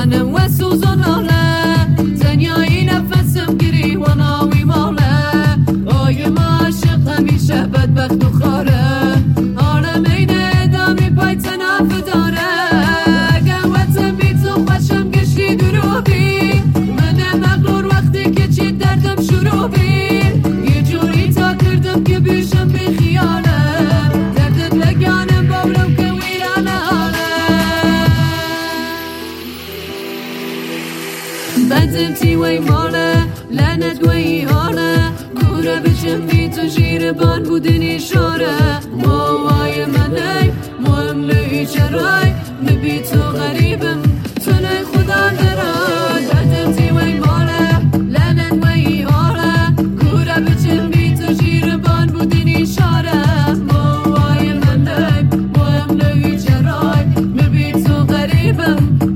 جانم و سوزان لاله زنیایی نفسم گری و ناوی ماله آی ما عاشق همیشه بدبخت و خاره آرم اینه دامی پای تناف داره قوتم بیت و خوشم گشتی دروبی من مغرور وقتی که چی دردم شروع بی یه جوری تا کردم که بیشم بی خیاله دردت لگانم باورم که ویرانه حاله بدم تی وی ماله لعنت وی حاله کوره بچم بی تو شیر بان بودنی شاره موای منی مهم لی چرای نبی تو غریبم تو نه خدا درای بدم تی وی ماله لعنت وی حاله کوره بچم بی تو شیر بان بودنی شاره موای منی مهم لی چرای نبی تو غریبم